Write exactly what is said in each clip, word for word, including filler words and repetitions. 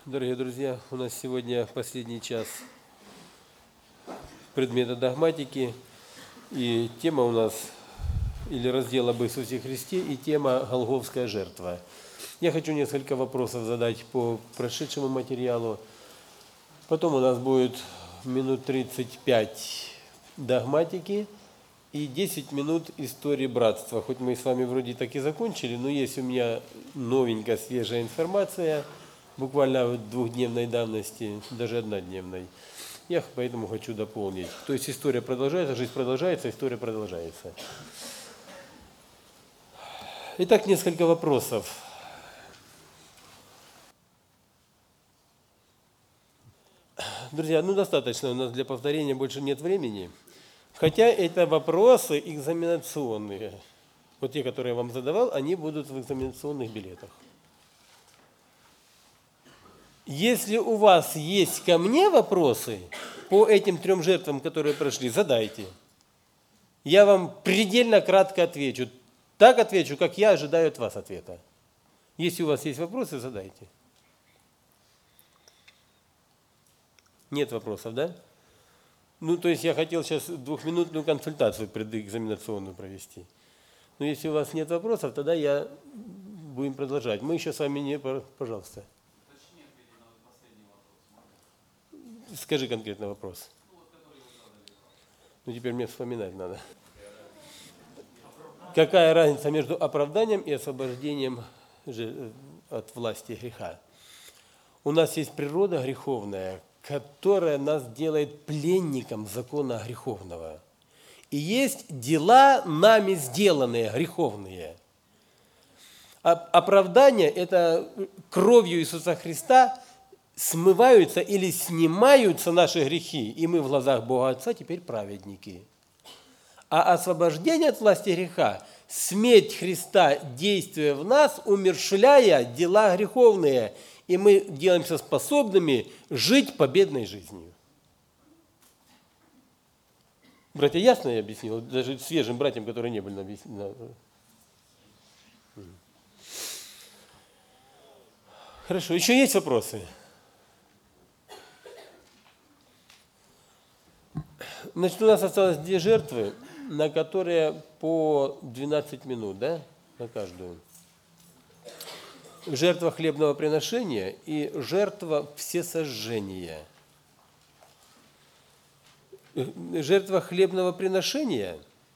Дорогие друзья, у нас сегодня последний час предмета догматики, и тема у нас, или раздел об Иисусе Христе, и тема «Голгофская жертва». Я хочу несколько вопросов задать по прошедшему материалу. Потом у нас будет минут тридцать пять догматики и десять минут истории братства. Хоть мы с вами вроде так и закончили, но есть у меня новенькая, свежая информация, буквально двухдневной давности, даже однодневной. Я поэтому хочу дополнить. То есть история продолжается, жизнь продолжается, история продолжается. Итак, несколько вопросов. Друзья, ну достаточно, у нас для повторения больше нет времени. Хотя это вопросы экзаменационные. Вот те, которые я вам задавал, они будут в экзаменационных билетах. Если у вас есть ко мне вопросы по этим трем жертвам, которые прошли, задайте. Я вам предельно кратко отвечу. Так отвечу, как я ожидаю от вас ответа. Если у вас есть вопросы, задайте. Нет вопросов, да? Ну, то есть я хотел сейчас двухминутную консультацию предэкзаменационную провести. Но если у вас нет вопросов, тогда я будем продолжать. Мы еще с вами не... Пожалуйста. Скажи конкретный вопрос. Ну, теперь мне вспоминать надо. Какая разница между оправданием и освобождением от власти греха? У нас есть природа греховная, которая нас делает пленником закона греховного. И есть дела, нами сделанные, греховные. Оправдание – это кровью Иисуса Христа смываются или снимаются наши грехи, и мы в глазах Бога Отца теперь праведники. А освобождение от власти греха – смерть Христа, действуя в нас, умерщвляя дела греховные, и мы делаемся способными жить победной жизнью. Братья, ясно я объяснил? Даже свежим братьям, которые не были на... Хорошо, еще есть вопросы? Значит, у нас осталось две жертвы, на которые по двенадцать минут, да, на каждую. Жертва хлебного приношения и жертва всесожжения. Жертва хлебного приношения,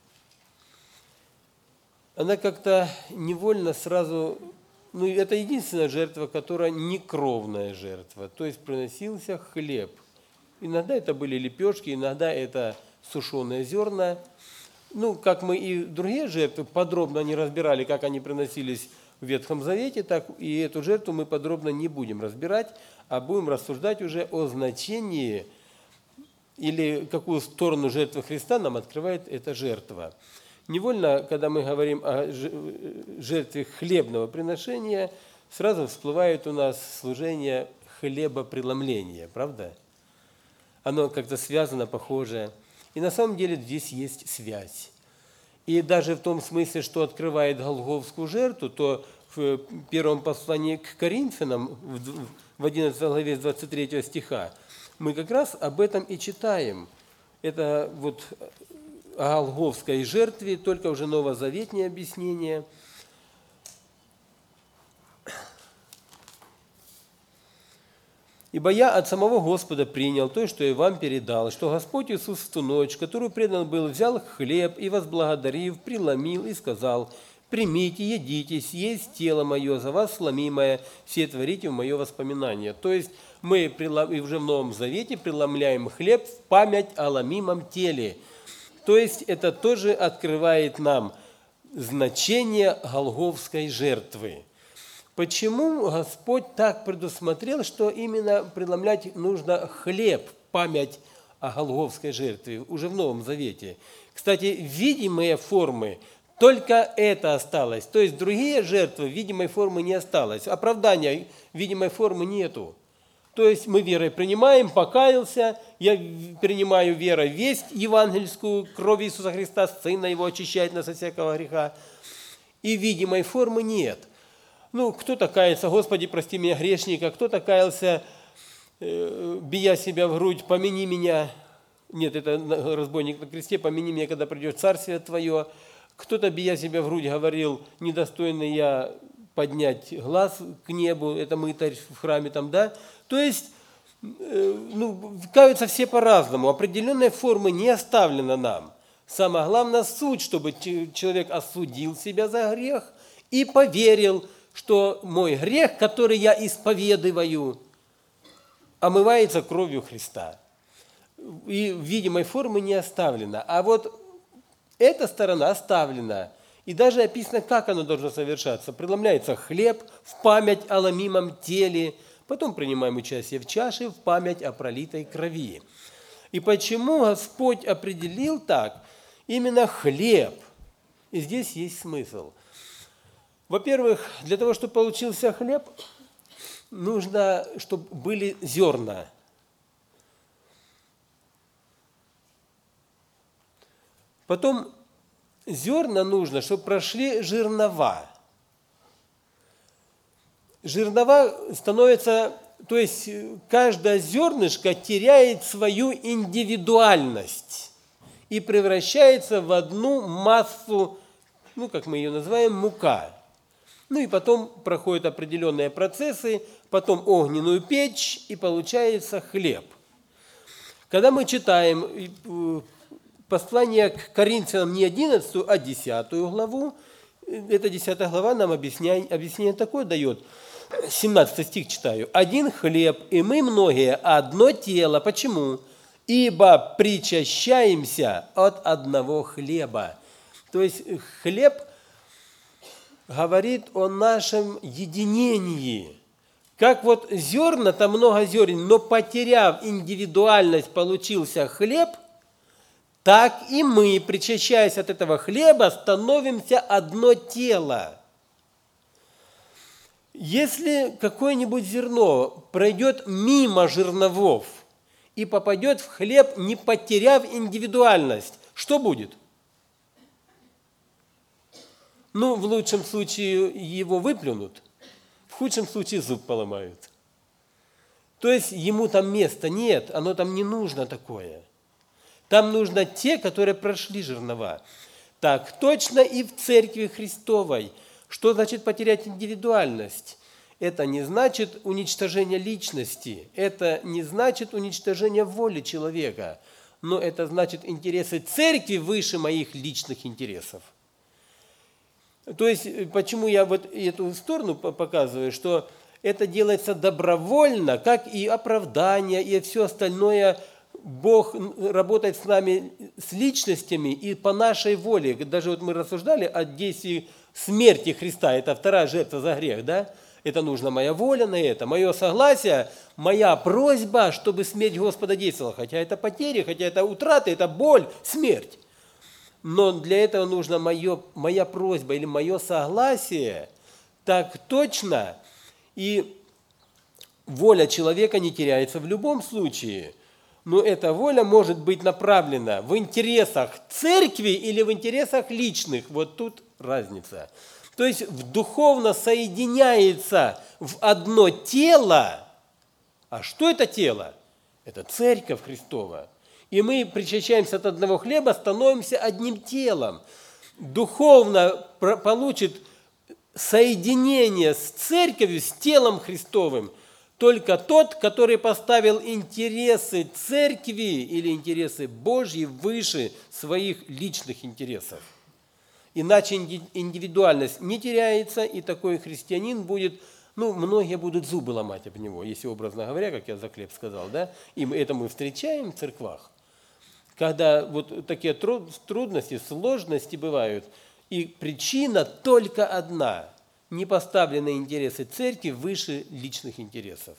она как-то невольно сразу, ну, это единственная жертва, которая не кровная жертва, то есть приносился хлеб. Иногда это были лепешки, иногда это сушеные зерна. Ну, как мы и другие жертвы подробно не разбирали, как они приносились в Ветхом Завете, так и эту жертву мы подробно не будем разбирать, а будем рассуждать уже о значении или какую сторону жертвы Христа нам открывает эта жертва. Невольно, когда мы говорим о жертве хлебного приношения, сразу всплывает у нас служение хлебопреломления, правда? Оно как-то связано, похоже. И на самом деле здесь есть связь. И даже в том смысле, что открывает Голгофскую жертву, то в первом послании к Коринфянам, в одиннадцатой главе двадцать третьего стиха, мы как раз об этом и читаем. Это вот о Голгофской жертве, только уже новозаветнее объяснение. «Ибо я от самого Господа принял то, что и вам передал, что Господь Иисус в ту ночь, которую предан был, взял хлеб и, возблагодарив, преломил и сказал: примите, едите, есть тело мое, за вас сломимое, все творите в мое воспоминание». То есть мы уже в Новом Завете преломляем хлеб в память о ломимом теле. То есть это тоже открывает нам значение Голгофской жертвы. Почему Господь так предусмотрел, что именно преломлять нужно хлеб, память о Голгофской жертве, уже в Новом Завете? Кстати, видимые формы, только это осталось. То есть другие жертвы видимой формы не осталось. Оправдания видимой формы нету. То есть мы верой принимаем, покаялся, я принимаю верой весть евангельскую, кровь Иисуса Христа, Сына Его очищает нас от всякого греха. И видимой формы нет. Ну, кто-то кается, Господи, прости меня, грешника, кто-то каялся, э, бия себя в грудь, помяни меня. Нет, это разбойник на кресте, помяни меня, когда придет царствие Твое. Кто-то, бия себя в грудь, говорил, недостойный я поднять глаз к небу, это мытарь в храме там, да. То есть, э, ну, каются все по-разному, определенной формы не оставлено нам. Самое главное суть, чтобы человек осудил себя за грех и поверил, что мой грех, который я исповедую, омывается кровью Христа. И видимой формы не оставлено. А вот эта сторона оставлена. И даже описано, как оно должно совершаться. Преломляется хлеб в память о ломимом теле, потом принимаем участие в чаше в память о пролитой крови. И почему Господь определил так именно хлеб? И здесь есть смысл. Во-первых, для того, чтобы получился хлеб, нужно, чтобы были зерна. Потом зерна нужно, чтобы прошли жернова. Жернова становятся, то есть каждое зернышко теряет свою индивидуальность и превращается в одну массу, ну, как мы ее называем, мука. Ну и потом проходят определенные процессы, потом огненную печь, и получается хлеб. Когда мы читаем послание к Коринфянам не одиннадцатую, а десятую главу, эта десятая глава нам объясняет, объяснение такое дает. семнадцатый стих читаю. «Один хлеб, и мы многие одно тело». Почему? «Ибо причащаемся от одного хлеба». То есть хлеб говорит о нашем единении. Как вот зерна, там много зерен, но потеряв индивидуальность, получился хлеб, так и мы, причащаясь от этого хлеба, становимся одно тело. Если какое-нибудь зерно пройдет мимо жерновов и попадет в хлеб, не потеряв индивидуальность, что будет? Ну, в лучшем случае его выплюнут, в худшем случае зуб поломают. То есть ему там места нет, оно там не нужно такое. Там нужно те, которые прошли жернова. Так точно и в Церкви Христовой. Что значит потерять индивидуальность? Это не значит уничтожение личности, это не значит уничтожение воли человека, но это значит интересы Церкви выше моих личных интересов. То есть, почему я вот эту сторону показываю, что это делается добровольно, как и оправдание, и все остальное. Бог работает с нами, с личностями и по нашей воле. Даже вот мы рассуждали о действии смерти Христа, это вторая жертва за грех, да? Это нужна моя воля на это, мое согласие, моя просьба, чтобы смерть Господа действовала. Хотя это потери, хотя это утраты, это боль, смерть. Но для этого нужна мое, моя просьба или мое согласие, так точно, и воля человека не теряется в любом случае. Но эта воля может быть направлена в интересах церкви или в интересах личных. Вот тут разница. То есть в духовно соединяется в одно тело. А что это тело? Это Церковь Христова. И мы причащаемся от одного хлеба, становимся одним телом. Духовно получит соединение с Церковью, с телом Христовым только тот, который поставил интересы Церкви или интересы Божьи выше своих личных интересов. Иначе индивидуальность не теряется, и такой христианин будет, ну, многие будут зубы ломать об него, если образно говоря, как я за хлеб сказал, да, и это мы встречаем в церквах, когда вот такие трудности, сложности бывают, и причина только одна – не поставлены интересы церкви выше личных интересов.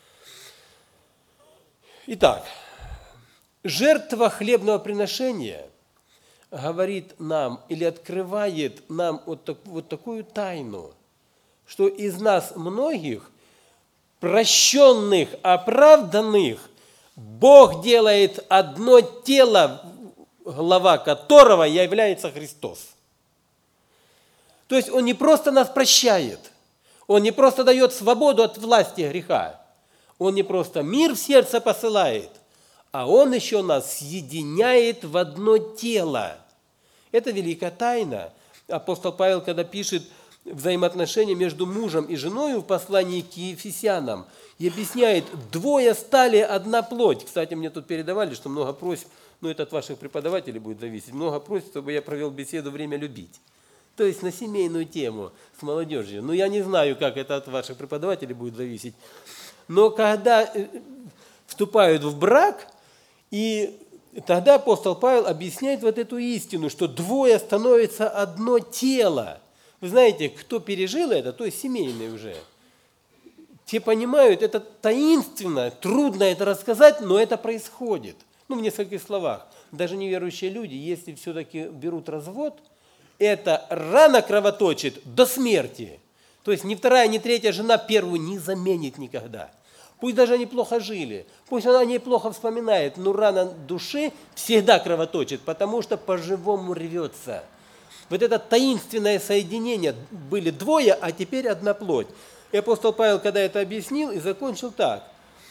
Итак, жертва хлебного приношения говорит нам или открывает нам вот, так, вот такую тайну, что из нас многих, прощенных, оправданных, Бог делает одно тело, глава которого является Христос. То есть Он не просто нас прощает, Он не просто дает свободу от власти греха. Он не просто мир в сердце посылает, а Он еще нас соединяет в одно тело. Это великая тайна. Апостол Павел, когда пишет взаимоотношения между мужем и женой в послании к Ефесянам, и объясняет, двое стали одна плоть. Кстати, мне тут передавали, что много просьб, но это от ваших преподавателей будет зависеть, много просьб, чтобы я провел беседу «Время любить». То есть на семейную тему с молодежью. Но я не знаю, как это от ваших преподавателей будет зависеть. Но когда вступают в брак, и тогда апостол Павел объясняет вот эту истину, что двое становятся одно тело. Вы знаете, кто пережил это, то есть семейный уже. Те понимают, это таинственно, трудно это рассказать, но это происходит. Ну, в нескольких словах. Даже неверующие люди, если все-таки берут развод, эта рана кровоточит до смерти. То есть ни вторая, ни третья жена первую не заменит никогда. Пусть даже они плохо жили, пусть она о ней плохо вспоминает, но рана души всегда кровоточит, потому что по-живому рвется. Вот это таинственное соединение, были двое, а теперь одна плоть. И апостол Павел, когда это объяснил, и закончил так.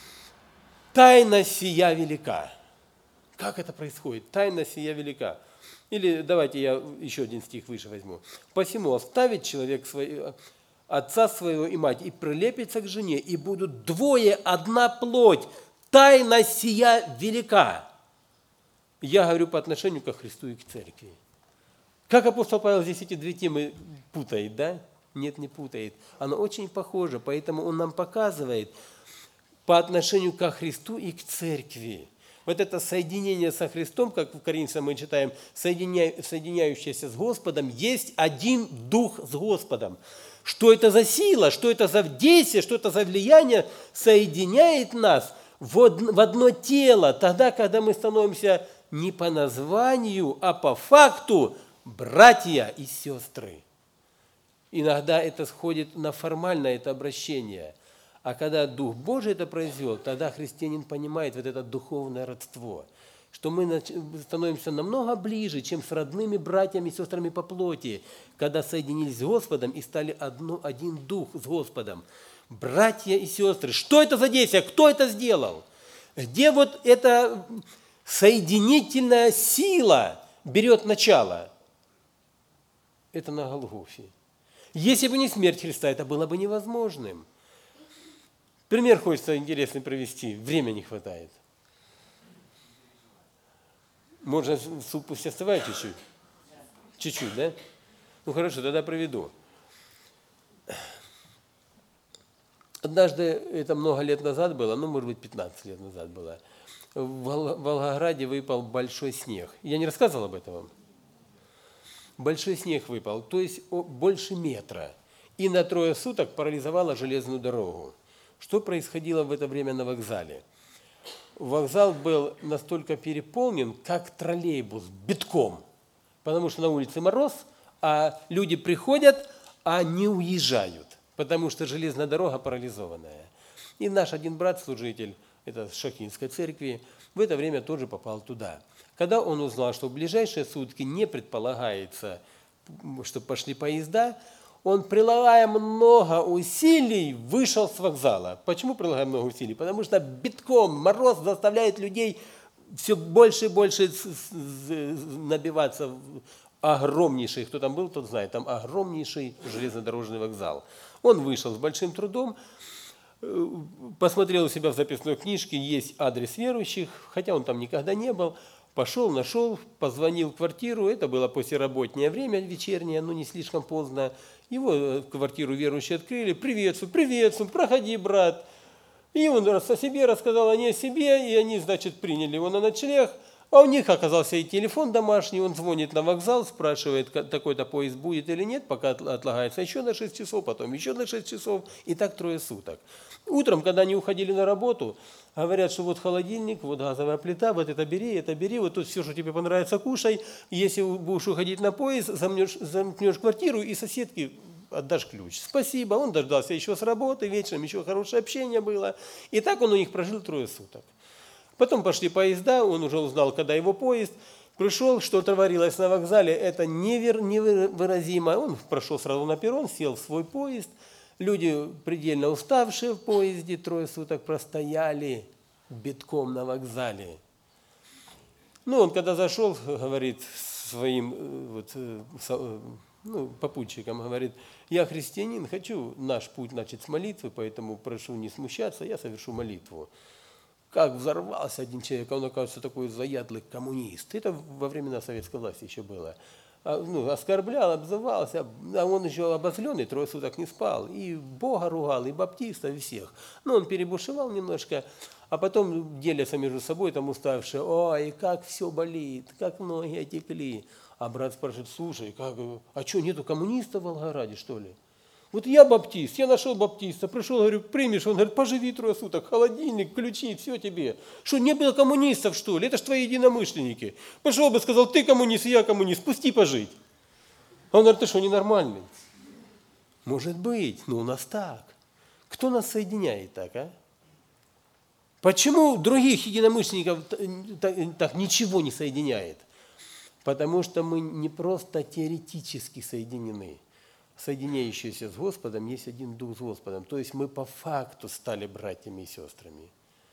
Тайна сия велика. Как это происходит? Тайна сия велика. Или давайте я еще один стих выше возьму. «Посему оставит человек свой, отца своего и мать, и прилепится к жене, и будут двое, одна плоть. Тайна сия велика». Я говорю по отношению ко Христу и к церкви. Как апостол Павел здесь эти две темы путает, да? Нет, не путает. Оно очень похоже, поэтому он нам показывает по отношению ко Христу и к церкви. Вот это соединение со Христом, как в Коринфянам мы читаем, соединя... соединяющееся с Господом, есть один дух с Господом. Что это за сила, что это за действие, что это за влияние соединяет нас в одно тело, тогда, когда мы становимся не по названию, а по факту братья и сестры. Иногда это сходит на формальное это обращение. А когда Дух Божий это произвел, тогда христианин понимает вот это духовное родство, что мы становимся намного ближе, чем с родными братьями и сестрами по плоти, когда соединились с Господом и стали одно, один Дух с Господом. Братья и сестры, что это за действие? Кто это сделал? Где вот эта соединительная сила берет начало? Это на Голгофе. Если бы не смерть Христа, это было бы невозможным. Пример хочется интересный провести, времени не хватает. Можно суп пусть оставить чуть-чуть? Чуть-чуть, да? Ну хорошо, тогда проведу. Однажды, это много лет назад было, ну, может быть, пятнадцать лет назад было, в Волгограде выпал большой снег. Я не рассказывал об этом вам? Большой снег выпал, то есть больше метра. И на трое суток парализовало железную дорогу. Что происходило в это время на вокзале? Вокзал был настолько переполнен, как троллейбус, битком. Потому что на улице мороз, а люди приходят, а не уезжают. Потому что железная дорога парализованная. И наш один брат-служитель, это с Шахинской церкви, в это время тоже попал туда. Когда он узнал, что в ближайшие сутки не предполагается, что пошли поезда, он, прилагая много усилий, вышел с вокзала. Почему прилагая много усилий? Потому что битком мороз заставляет людей все больше и больше набиваться в огромнейший, кто там был, тот знает, там огромнейший железнодорожный вокзал. Он вышел с большим трудом, посмотрел у себя в записной книжке, есть адрес верующих, хотя он там никогда не был. Пошел, нашел, позвонил в квартиру, это было послеработнее время, вечернее, но не слишком поздно. Его квартиру верующие открыли, приветствую, приветствую, проходи, брат. И он раз о себе рассказал, они о себе, и они, значит, приняли его на ночлег. А у них оказался и телефон домашний, он звонит на вокзал, спрашивает, такой-то поезд будет или нет, пока отлагается еще на шесть часов, потом еще на шесть часов, и так трое суток. Утром, когда они уходили на работу, говорят, что вот холодильник, вот газовая плита, вот это бери, это бери, вот тут все, что тебе понравится, кушай. Если будешь уходить на поезд, замнешь, замкнешь квартиру и соседке отдашь ключ. Спасибо, он дождался еще с работы, вечером еще хорошее общение было. И так он у них прожил трое суток. Потом пошли поезда, он уже узнал, когда его поезд пришел, что творилось на вокзале, это невер, невыразимо. Он прошел сразу на перрон, сел в свой поезд, Люди, предельно уставшие в поезде, трое суток простояли битком на вокзале. Ну, он когда зашел, говорит своим вот, ну, попутчикам, говорит: я христианин, хочу наш путь начать с молитвы, поэтому прошу не смущаться, я совершу молитву. Как взорвался один человек, он, оказывается, такой заядлый коммунист. Это во времена советской власти еще было. Ну, оскорблял, обзывался, а он еще обозленный, трое суток не спал, и Бога ругал, и баптистов, и всех. Ну, он перебушевал немножко, а потом делятся между собой, там уставшие: ой, как все болит, как ноги отекли. А брат спрашивает: слушай, как, а что, нету коммунистов в Волгограде, что ли? Вот я баптист, я нашел баптиста, пришел, говорю: примешь? Он говорит: поживи трое суток, холодильник, ключи, все тебе. Что, не было коммунистов, что ли? Это ж твои единомышленники. Пошел бы, сказал: ты коммунист, я коммунист, пусти пожить. А он говорит: ты что, ненормальный? Может быть, но у нас так. Кто нас соединяет так, а? Почему других единомышленников так, так ничего не соединяет? Потому что мы не просто теоретически соединены. Соединяющиеся с Господом есть один Дух с Господом. То есть мы по факту стали братьями и сестрами.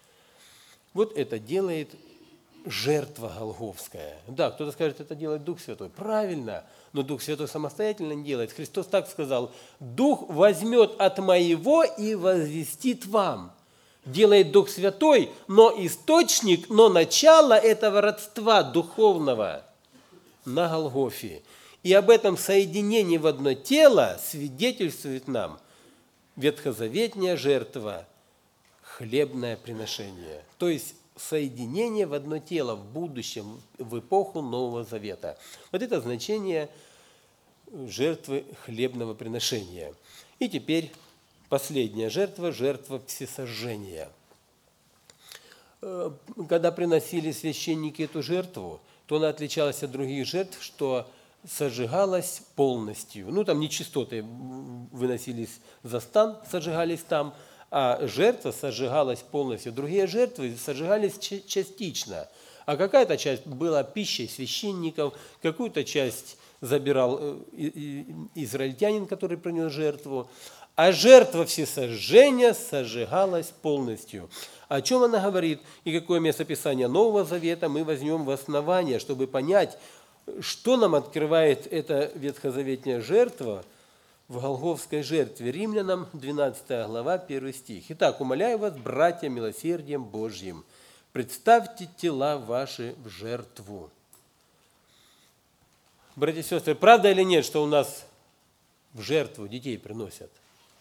Вот это делает жертва Голгофская. Да, кто-то скажет, это делает Дух Святой. Правильно, но Дух Святой самостоятельно не делает. Христос так сказал: Дух возьмет от моего и возвестит вам. Делает Дух Святой, но источник, но начало этого родства духовного на Голгофе. И об этом соединении в одно тело свидетельствует нам ветхозаветная жертва, хлебное приношение. То есть соединение в одно тело в будущем, в эпоху Нового Завета. Вот это значение жертвы хлебного приношения. И теперь последняя жертва, жертва всесожжения. Когда приносили священники эту жертву, то она отличалась от других жертв, что сожигалась полностью. Ну, там нечистоты выносились за стан, сожигались там, а жертва сожигалась полностью. Другие жертвы сожигались частично, а какая-то часть была пищей священников, какую-то часть забирал израильтянин, который принес жертву, а жертва всесожжения сожигалась полностью. О чем она говорит и какое местописание Нового Завета мы возьмем в основание, чтобы понять, что нам открывает эта ветхозаветная жертва в Голгофской жертве. Римлянам двенадцатая глава, первый стих. Итак, умоляю вас, братья, милосердием Божьим, представьте тела ваши в жертву. Братья и сестры, правда или нет, что у нас в жертву детей приносят?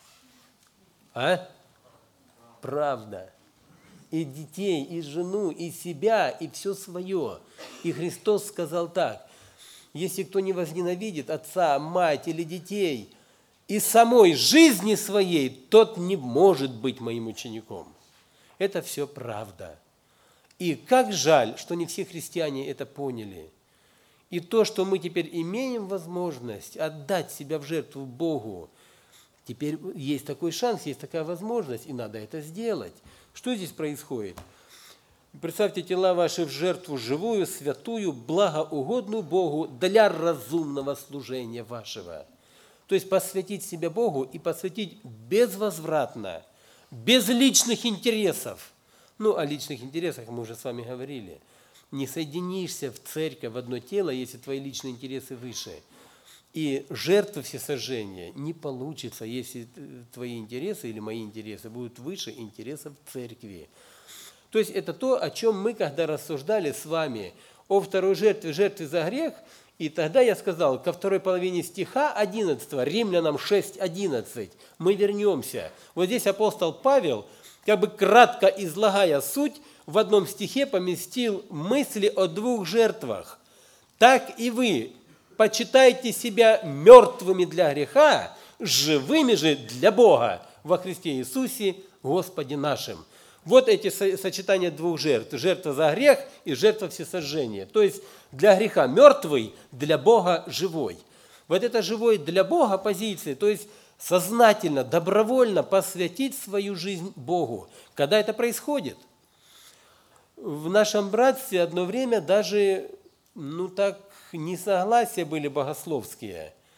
А? Правда. И детей, и жену, и себя, и все свое. И Христос сказал так: если кто не возненавидит отца, мать или детей и самой жизни своей, тот не может быть моим учеником. Это все правда. И как жаль, что не все христиане это поняли. И то, что мы теперь имеем возможность отдать себя в жертву Богу, теперь есть такой шанс, есть такая возможность, и надо это сделать. Что здесь происходит? Представьте тела ваши в жертву живую, святую, благоугодную Богу для разумного служения вашего. То есть посвятить себя Богу и посвятить безвозвратно, без личных интересов. Ну, о личных интересах мы уже с вами говорили. Не соединишься в церковь, в одно тело, если твои личные интересы выше. И жертва всесожжения не получится, если твои интересы или мои интересы будут выше интересов церкви. То есть это то, о чем мы, когда рассуждали с вами о второй жертве, жертве за грех, и тогда я сказал, ко второй половине стиха одиннадцатого, Римлянам шесть одиннадцать, мы вернемся. Вот здесь апостол Павел, как бы кратко излагая суть, в одном стихе поместил мысли о двух жертвах. Так и вы почитайте себя мертвыми для греха, живыми же для Бога во Христе Иисусе, Господе нашим. Вот эти сочетания двух жертв. Жертва за грех и жертва всесожжения. То есть для греха мертвый, для Бога живой. Вот это живой для Бога позиция, то есть сознательно, добровольно посвятить свою жизнь Богу. Когда это происходит? В нашем братстве одно время даже, ну так, несогласия были богословские.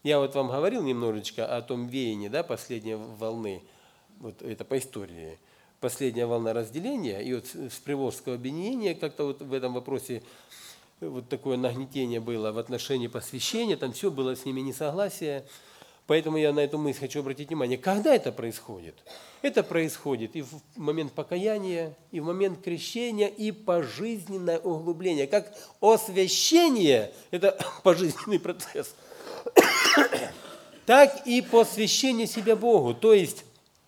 Я вот вам говорил немножечко о том веянии, да, последней волны, вот это по истории, последняя волна разделения, и вот с Приволжского объединения как-то вот в этом вопросе вот такое нагнетение было в отношении посвящения, там все было с ними несогласие. Поэтому я на эту мысль хочу обратить внимание. Когда это происходит? Это происходит и в момент покаяния, и в момент крещения, и пожизненное углубление. Как освящение – это пожизненный процесс, так и посвящение себя Богу. То есть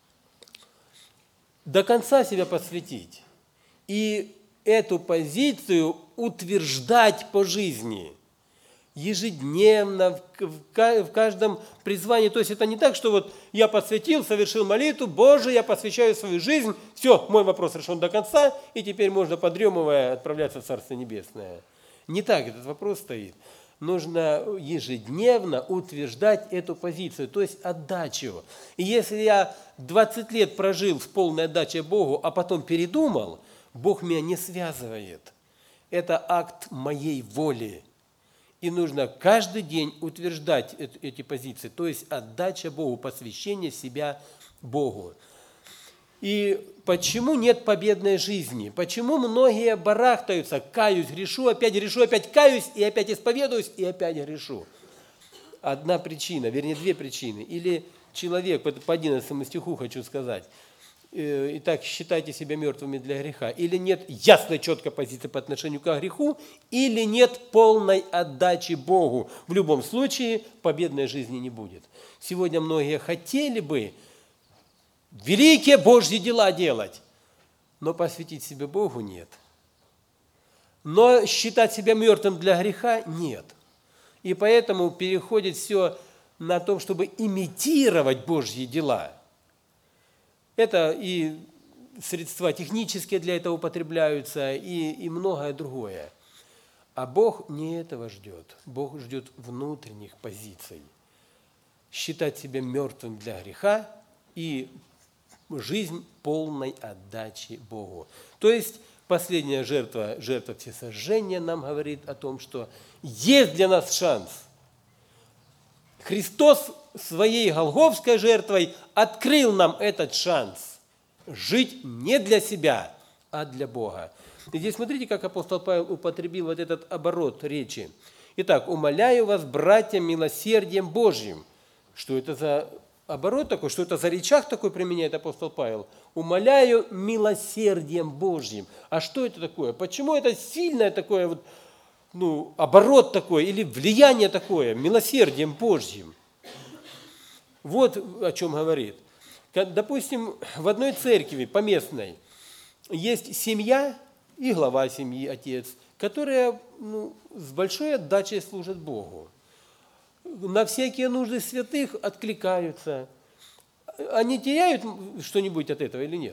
до конца себя посвятить и эту позицию утверждать по жизни. Ежедневно, в каждом призвании. То есть это не так, что вот я посвятил, совершил молитву, Боже, я посвящаю свою жизнь, все, мой вопрос решен до конца, и теперь можно, подремывая, отправляться в Царство Небесное. Не так этот вопрос стоит. Нужно ежедневно утверждать эту позицию, то есть отдачу. И если я двадцать лет прожил с полной отдачей Богу, а потом передумал, Бог меня не связывает. Это акт моей воли. И нужно каждый день утверждать эти позиции, то есть отдача Богу, посвящение себя Богу. И почему нет победной жизни? Почему многие барахтаются, каюсь, грешу, опять грешу, опять каюсь, и опять исповедуюсь, и опять грешу? Одна причина, вернее, две причины. Или человек, по одиннадцатому стиху хочу сказать, итак, считайте себя мертвыми для греха. Или нет ясной, четкой позиции по отношению к греху, или нет полной отдачи Богу. В любом случае, победной жизни не будет. Сегодня многие хотели бы великие Божьи дела делать, но посвятить себя Богу нет. Но считать себя мертвым для греха нет. И поэтому переходит все на том, чтобы имитировать Божьи дела. Это и средства технические для этого употребляются, и, и многое другое. А Бог не этого ждет. Бог ждет внутренних позиций. Считать себя мертвым для греха и жизнь полной отдачи Богу. То есть последняя жертва, жертва всесожжения нам говорит о том, что есть для нас шанс. Христос своей голгофской жертвой открыл нам этот шанс жить не для себя, а для Бога. И здесь смотрите, как апостол Павел употребил вот этот оборот речи. Итак, умоляю вас, братья, милосердием Божьим. Что это за оборот такой, что это за речах такой применяет апостол Павел? Умоляю милосердием Божьим. А что это такое? Почему это сильное такое вот, ну, оборот такой или влияние такое, милосердием Божьим? Вот о чем говорит. Допустим, в одной церкви поместной есть семья и глава семьи, отец, которые ну, с большой отдачей служат Богу. На всякие нужды святых откликаются. Они теряют что-нибудь от этого или нет?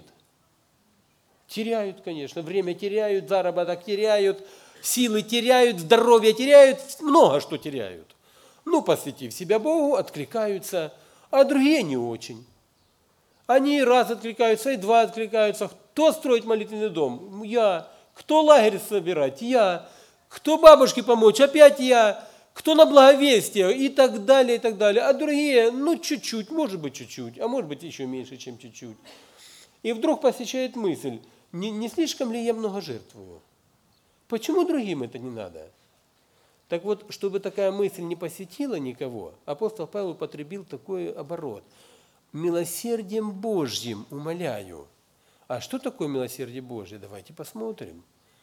Теряют, конечно. Время теряют, заработок теряют, силы теряют, здоровье теряют, много что теряют. Ну, посвятив себя Богу, откликаются, а другие не очень. Они раз откликаются, и два откликаются. Кто строить молитвенный дом? Я. Кто лагерь собирать? Я. Кто бабушке помочь? Опять я. Кто на благовестие? И так далее, и так далее. А другие, ну, чуть-чуть, может быть, чуть-чуть, а может быть, еще меньше, чем чуть-чуть. И вдруг посещает мысль, не, не слишком ли я много жертвую? Почему другим это не надо? Так вот, чтобы такая мысль не посетила никого, апостол Павел употребил такой оборот. Милосердием Божьим умоляю. А что такое милосердие Божье? Давайте посмотрим.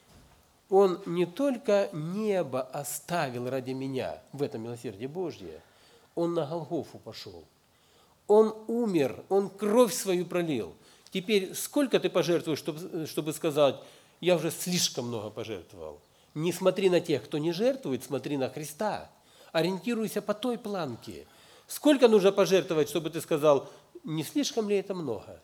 Он не только небо оставил ради меня, в этом милосердие Божье, он на Голгофу пошел. Он умер, он кровь свою пролил. Теперь сколько ты пожертвуешь, чтобы, чтобы сказать, я уже слишком много пожертвовал? Не смотри на тех, кто не жертвует, смотри на Христа. Ориентируйся по той планке. Сколько нужно пожертвовать, чтобы ты сказал, не слишком ли это много?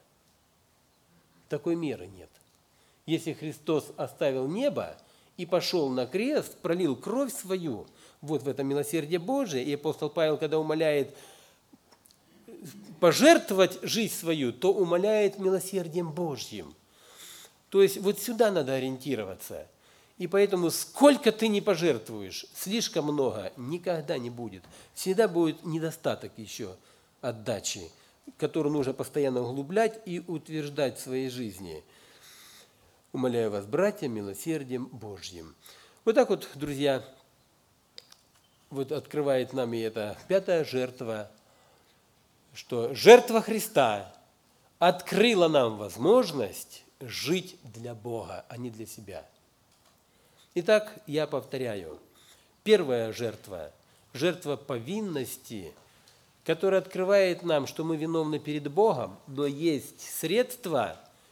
Такой меры нет. Если Христос оставил небо и пошел на крест, пролил кровь свою, вот в этом милосердие Божие, и апостол Павел, когда умоляет пожертвовать жизнь свою, то умоляет милосердием Божьим. То есть вот сюда надо ориентироваться. И поэтому сколько ты не пожертвуешь, слишком много никогда не будет. Всегда будет недостаток еще отдачи, которую нужно постоянно углублять и утверждать в своей жизни. Умоляю вас, братья, милосердием Божьим. Вот так вот, друзья, вот открывает нам и эта пятая жертва, что жертва Христа открыла нам возможность жить для Бога, а не для себя. Итак, я повторяю. Первая жертва – жертва повинности, которая открывает нам, что мы виновны перед Богом, но есть средства,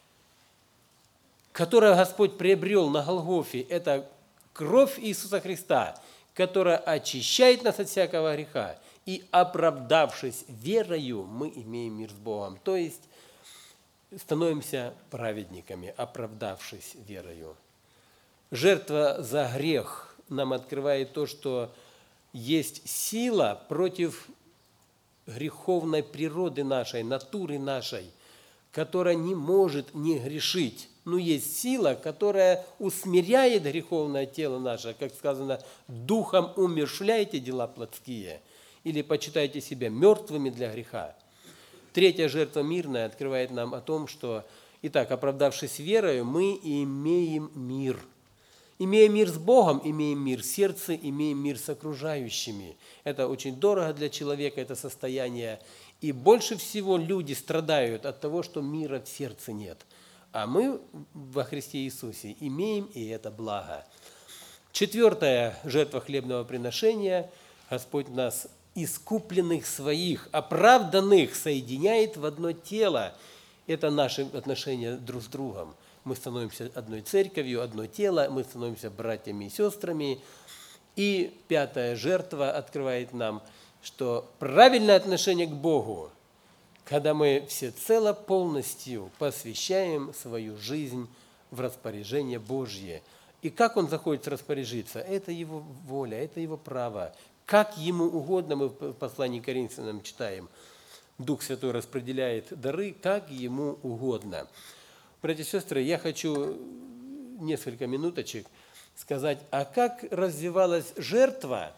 которое Господь приобрел на Голгофе. Это кровь Иисуса Христа, которая очищает нас от всякого греха. И оправдавшись верою, мы имеем мир с Богом. То есть становимся праведниками, оправдавшись верою. Жертва за грех нам открывает то, что есть сила против греховной природы нашей, натуры нашей, которая не может не грешить. Но есть сила, которая усмиряет греховное тело наше, как сказано, духом умерщвляйте дела плотские, или почитайте себя мертвыми для греха. Третья жертва мирная открывает нам о том, что, итак, оправдавшись верою, мы имеем мир. Имея мир с Богом, имеем мир в сердце, имеем мир с окружающими. Это очень дорого для человека, это состояние. И больше всего люди страдают от того, что мира в сердце нет. А мы во Христе Иисусе имеем и это благо. Четвертая жертва хлебного приношения. Господь нас, искупленных своих, оправданных, соединяет в одно тело. Это наши отношения друг с другом. Мы становимся одной церковью, одно тело, мы становимся братьями и сестрами. И пятая жертва открывает нам, что правильное отношение к Богу, когда мы всецело полностью посвящаем свою жизнь в распоряжение Божье. И как Он захочет распоряжиться, это Его воля, это Его право. Как Ему угодно, мы в послании к Коринфянам читаем, Дух Святой распределяет дары, как Ему угодно. Братья и сестры, я хочу несколько минуточек сказать, а как развивалась жертва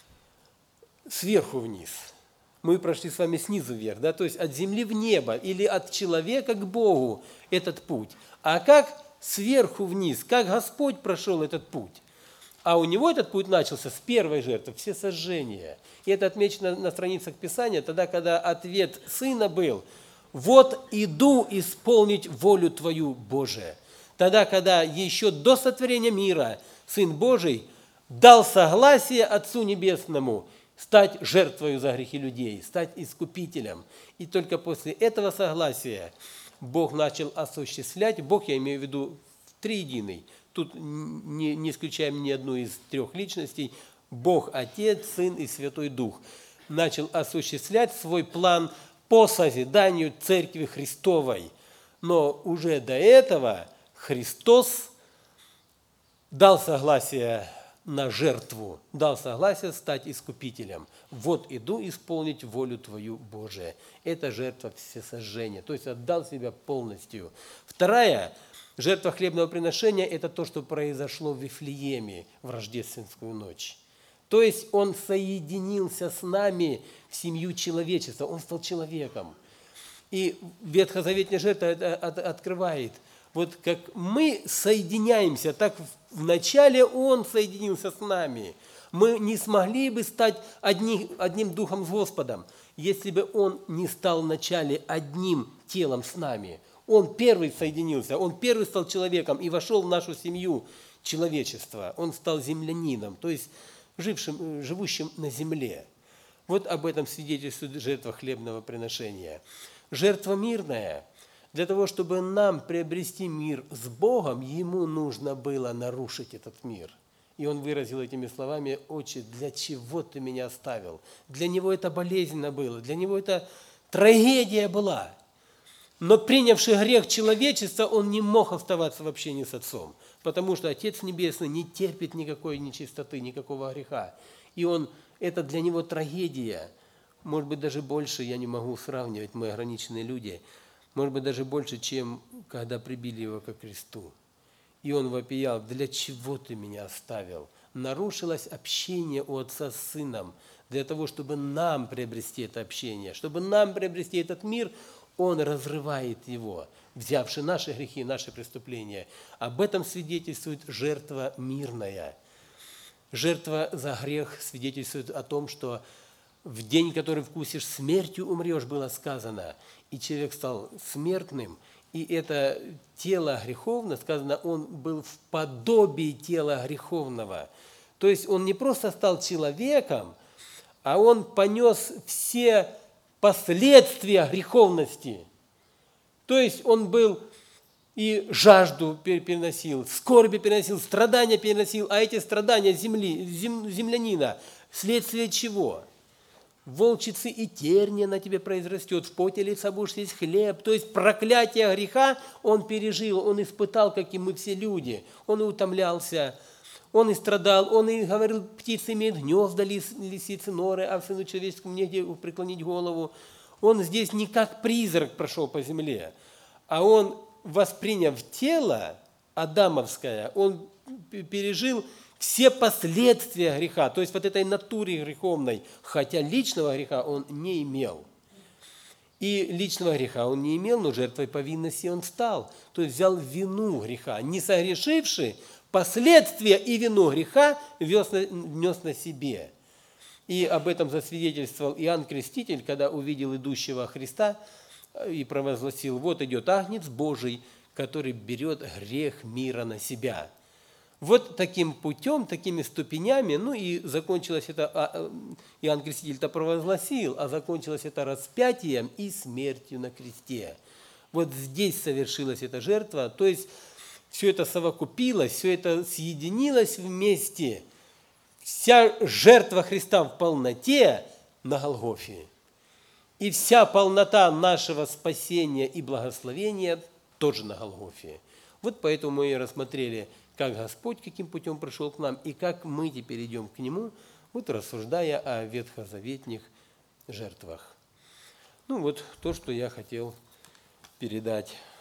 сверху вниз? Мы прошли с вами снизу вверх, да, то есть от земли в небо или от человека к Богу этот путь. А как сверху вниз, как Господь прошел этот путь? А у него этот путь начался с первой жертвы, все сожжения. И это отмечено на страницах Писания, тогда, когда ответ Сына был: «Вот иду исполнить волю Твою, Божия». Тогда, когда еще до сотворения мира Сын Божий дал согласие Отцу Небесному стать жертвою за грехи людей, стать искупителем. И только после этого согласия Бог начал осуществлять, Бог, я имею в виду триединый, тут не, не исключаем ни одну из трех личностей, Бог, Отец, Сын и Святой Дух, начал осуществлять свой план по созиданию Церкви Христовой. Но уже до этого Христос дал согласие на жертву, дал согласие стать искупителем. Вот иду исполнить волю Твою, Божия. Это жертва всесожжения, то есть отдал себя полностью. Вторая жертва хлебного приношения – это то, что произошло в Вифлееме в рождественскую ночь. То есть Он соединился с нами в семью человечества, Он стал человеком. И ветхозаветная жертва это открывает. Вот как мы соединяемся, так вначале Он соединился с нами. Мы не смогли бы стать одни, одним духом с Господом, если бы Он не стал вначале одним телом с нами. Он первый соединился, Он первый стал человеком и вошел в нашу семью человечества. Он стал землянином, то есть жившим, живущим на земле. Вот об этом свидетельствует жертва хлебного приношения. Жертва мирная. Для того, чтобы нам приобрести мир с Богом, Ему нужно было нарушить этот мир. И Он выразил этими словами: «Отче, для чего Ты меня оставил?» Для Него это болезненно было, для Него это трагедия была. Но принявший грех человечества, Он не мог оставаться в общении с Отцом, потому что Отец Небесный не терпит никакой нечистоты, никакого греха. И Он, это для Него трагедия. Может быть, даже больше, я не могу сравнивать, мы ограниченные люди, может быть, даже больше, чем когда прибили Его ко кресту. И он вопиял: для чего ты меня оставил? Нарушилось общение у отца с сыном. Для того, чтобы нам приобрести это общение, чтобы нам приобрести этот мир, он разрывает его, взявши наши грехи, наши преступления. Об этом свидетельствует жертва мирная. Жертва за грех свидетельствует о том, что в день, который вкусишь, смертью умрешь, было сказано. И человек стал смертным, и это тело греховное, сказано, он был в подобии тела греховного. То есть он не просто стал человеком, а он понес все последствия греховности. То есть он был и жажду переносил, скорби переносил, страдания переносил, а эти страдания земли, зем, землянина, вследствие чего? Волчицы и терния на тебе произрастет, в поте лица будешь есть хлеб. То есть проклятие греха он пережил, он испытал, как и мы все люди. Он и утомлялся, он и страдал, он и говорил: птицы имеют гнезда, лис, лисицы норы, а в сыну человеческому негде преклонить голову. Он здесь не как призрак прошел по земле, а он, восприняв тело адамовское, он пережил все последствия греха, то есть вот этой натуре греховной, хотя личного греха он не имел. И личного греха он не имел, но жертвой повинности он стал. То есть взял вину греха, не согрешивший, последствия и вину греха нес на, нес на себе. И об этом засвидетельствовал Иоанн Креститель, когда увидел идущего Христа и провозгласил: вот идет Агнец Божий, который берет грех мира на себя. Вот таким путем, такими ступенями, ну и закончилось это, Иоанн Креститель-то провозгласил, а закончилось это распятием и смертью на кресте. Вот здесь совершилась эта жертва, то есть все это совокупилось, все это съединилось вместе. Вся жертва Христа в полноте на Голгофе. И вся полнота нашего спасения и благословения тоже на Голгофе. Вот поэтому мы и рассмотрели, как Господь каким путем пришел к нам, и как мы теперь идем к Нему, вот рассуждая о ветхозаветных жертвах. Ну вот то, что я хотел передать